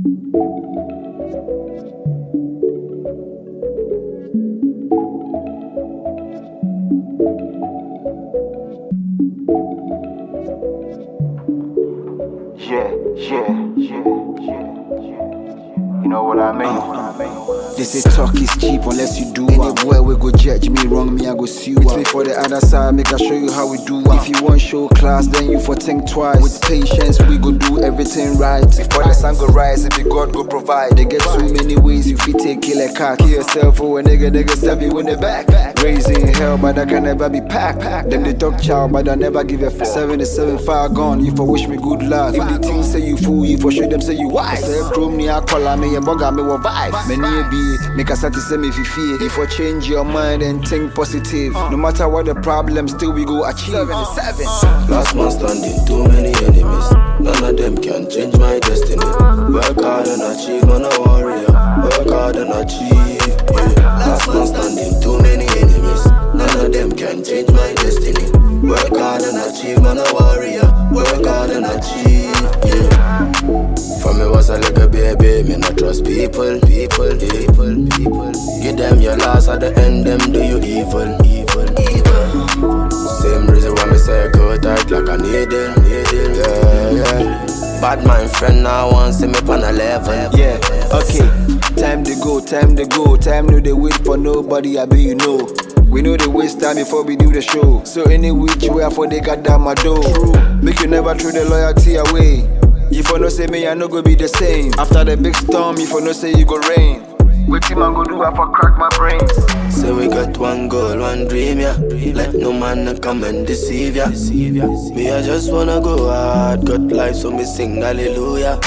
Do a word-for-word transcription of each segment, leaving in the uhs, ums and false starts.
Yeah, yeah, yeah, yeah, yeah. You know what I mean? Uh, they say talk is cheap unless you do. Anywhere we go judge me wrong, me I go sue. With me for the other side, make I show you how we do. If you want show class, then you for think twice. With patience, we go do everything right. Before the sun go rise, it be God go provide. They get too many ways, you fit take kill a car. Kill yourself or a nigga, nigga stab you in the back. Raising hell, but I can never be packed. Them they talk child, but I never give a f. seventy-seven far gone, you for wish me good luck. If the things say you fool, you for show them say you wise. Say chrome ni I call me a bugger me with vibes. Many be make a say me if you fear. If you change your mind and think positive, no matter what the problem, still we go achieve. seventy-seven. Last man standing, too many enemies. None of them can change my destiny. Work hard and achieve, man a warrior. Work hard and achieve. Yeah. Last man standing, too many enemies. None of them can change my destiny. Work hard and achieve, man a warrior. Work hard and achieve. Yeah. From me was a little baby, me not trust people, people, people, people. Give them your loss at the end, them do you evil, evil, evil. Same reason why me say go tight like a needle, needle, yeah, yeah. Bad mind friend now want see me on a level. Yeah, okay. Time to go, time to go. Time no they wait for nobody, I be you know. We know they waste time before we do the show. So any which way I for they got down my door. Make you never throw the loyalty away. You for no say me I no go be the same. After the big storm, you for no say you go rain. What team I go do I for crack my brains. So we got one goal, one dream, yeah. Let no man come and deceive ya. Me I just wanna go hard. Got life so me sing hallelujah.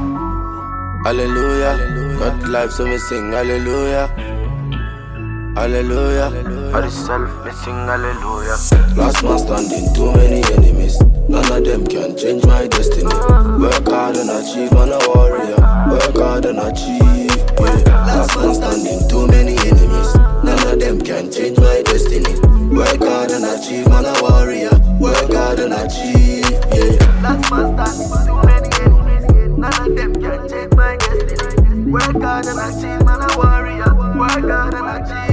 Hallelujah. Got life so me sing hallelujah. Hallelujah. For the self, me sing hallelujah. Last man standing, too many enemies. None of them can change my destiny. Work hard and achieve, man a warrior. Work hard and achieve. Yeah. Last man standing, too many enemies. None of them can change my destiny. Work hard and achieve, man a warrior. Work hard and achieve. Yeah. Last man standing, too many enemies. None of them can change my destiny. Work hard and achieve, man a warrior. Work hard and achieve.